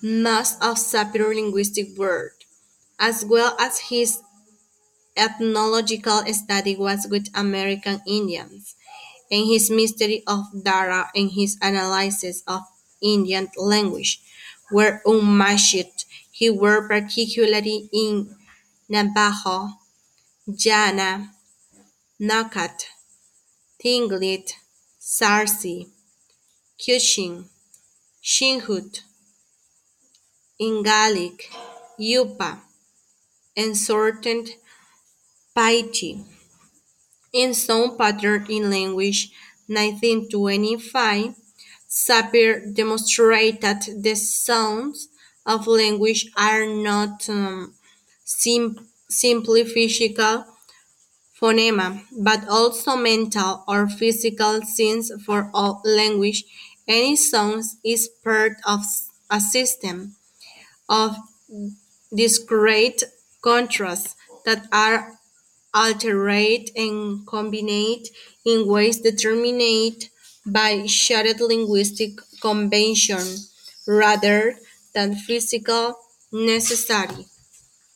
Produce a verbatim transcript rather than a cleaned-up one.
most of Sapir linguistic work, as well as his ethnological study was with American Indians, and his mystery of Dara and his analysis of Indian language were unmatched. He worked particularly in Navajo, Jana, Nakat, Tinglit, Sarsi, Cushin, Shinhut, Ingalik, Yupa, and certain Paiti. In some pattern in language, nineteen twenty-five, Sapir demonstrated the sounds of language are not um, sim- simply physical phonema, but also mental or physical, since for all language, any sound is part of a system of discrete contrasts that are altered and combined in ways determined by shared linguistic convention rather than physical necessary.